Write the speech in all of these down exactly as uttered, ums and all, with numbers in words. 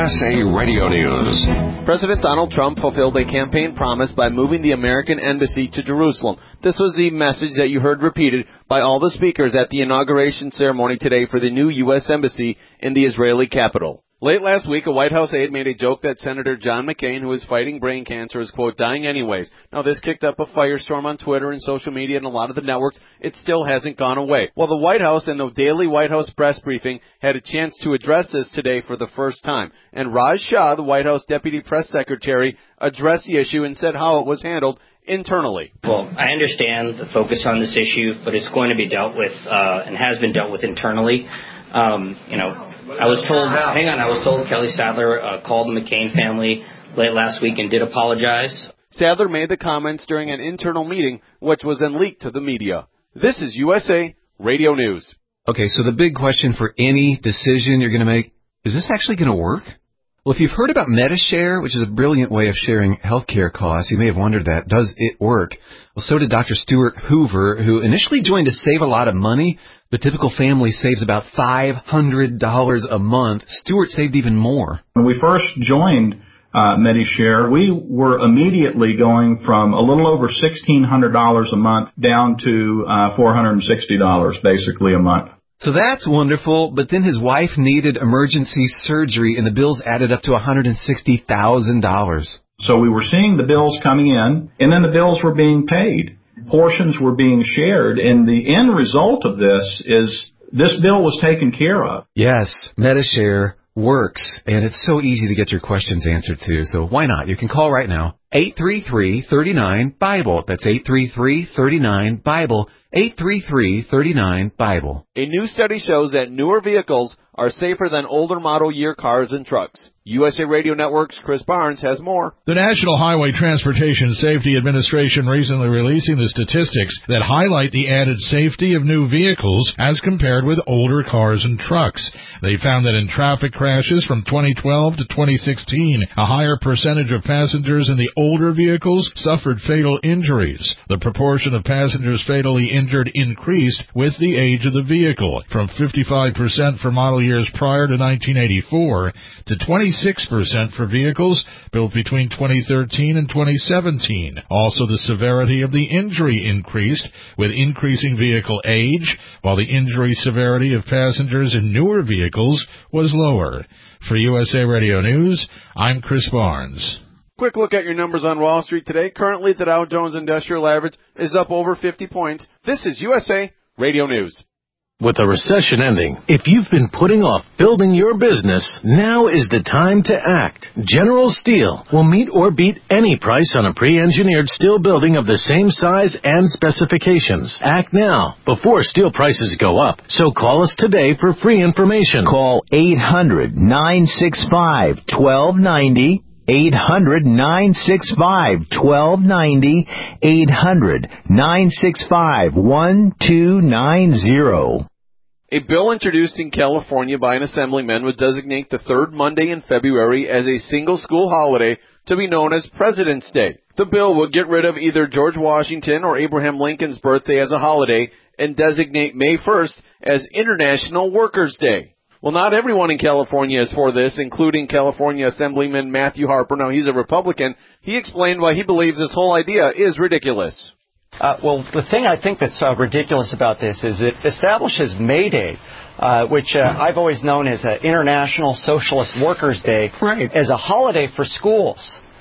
S A Radio News. President Donald Trump fulfilled a campaign promise by moving the American embassy to Jerusalem. This was the message that you heard repeated by all the speakers at the inauguration ceremony today for the new U S embassy in the Israeli capital. Late last week, a White House aide made a joke that Senator John McCain, who is fighting brain cancer, is, quote, dying anyways. Now, this kicked up a firestorm on Twitter and social media and a lot of the networks. It still hasn't gone away. Well, the White House and the daily White House press briefing had a chance to address this today for the first time. And Raj Shah, the White House deputy press secretary, addressed the issue and said how it was handled internally. Well, I understand the focus on this issue, but it's going to be dealt with uh, and has been dealt with internally. Um, you know, I was told, hang on, I was told Kelly Sadler uh, called the McCain family late last week and did apologize. Sadler made the comments during an internal meeting, which was then leaked to the media. This is U S A Radio News. Okay, so the big question for any decision you're going to make, is this actually going to work? Well, if you've heard about MediShare, which is a brilliant way of sharing healthcare costs, you may have wondered that. Does it work? Well, so did Doctor Stuart Hoover, who initially joined to save a lot of money. The typical family saves about five hundred dollars a month. Stuart saved even more. When we first joined uh, MediShare, we were immediately going from a little over sixteen hundred dollars a month down to uh, four hundred sixty dollars basically a month. So that's wonderful, but then his wife needed emergency surgery, and the bills added up to one hundred sixty thousand dollars. So we were seeing the bills coming in, and then the bills were being paid. Portions were being shared, and the end result of this is this bill was taken care of. Yes, MediShare works, and it's so easy to get your questions answered too, so why not? You can call right now, eight three three, three nine, BIBLE. That's eight three three, three nine, BIBLE, eight three three, three nine, BIBLE. A new study shows that newer vehicles are safer than older model year cars and trucks. U S A Radio Network's Chris Barnes has more. The National Highway Transportation Safety Administration recently releasing the statistics that highlight the added safety of new vehicles as compared with older cars and trucks. They found that in traffic crashes from twenty twelve to twenty sixteen, a higher percentage of passengers in the older vehicles suffered fatal injuries. The proportion of passengers fatally injured increased with the age of the vehicle, from fifty-five percent for model years prior to nineteen eighty-four to twenty-six percent for vehicles built between twenty thirteen and twenty seventeen. Also, the severity of the injury increased with increasing vehicle age, while the injury severity of passengers in newer vehicles was lower. For U S A Radio News, I'm Chris Barnes. Quick look at your numbers on Wall Street today. Currently, the Dow Jones Industrial Average is up over fifty points. This is U S A Radio News. With a recession ending, if you've been putting off building your business, now is the time to act. General Steel will meet or beat any price on a pre-engineered steel building of the same size and specifications. Act now, before steel prices go up. So call us today for free information. Call eight hundred, nine six five, one two nine zero. eight hundred, nine six five, one two nine zero. eight hundred, nine six five, one two nine zero. A bill introduced in California by an assemblyman would designate the third Monday in February as a single school holiday to be known as President's Day. The bill would get rid of either George Washington or Abraham Lincoln's birthday as a holiday and designate May first as International Workers' Day. Well, not everyone in California is for this, including California Assemblyman Matthew Harper. Now, he's a Republican. He explained why he believes this whole idea is ridiculous. Uh, well, the thing I think that's uh, ridiculous about this is it establishes May Day, uh, which uh, I've always known as an International Socialist Workers' Day, right, as a holiday for schools.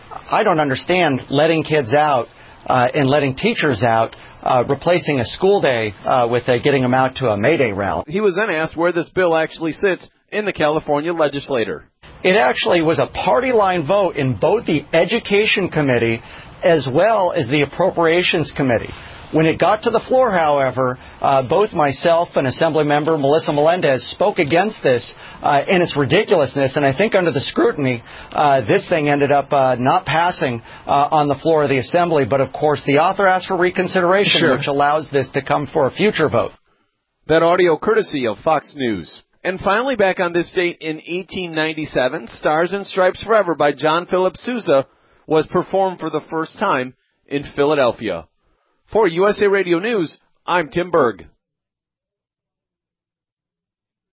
I don't understand letting kids out uh, and letting teachers out, uh, replacing a school day uh, with uh, getting them out to a May Day rally. He was then asked where this bill actually sits in the California legislature. It actually was a party line vote in both the Education Committee as well as the Appropriations Committee. When it got to the floor, however, uh, both myself and Assemblymember Melissa Melendez spoke against this uh, and its ridiculousness, and I think under the scrutiny, uh, this thing ended up uh, not passing uh, on the floor of the Assembly, but of course the author asked for reconsideration, sure, which allows this to come for a future vote. That audio courtesy of Fox News. And finally, back on this date in eighteen ninety-seven, Stars and Stripes Forever by John Philip Sousa was performed for the first time in Philadelphia. For U S A Radio News, I'm Tim Berg.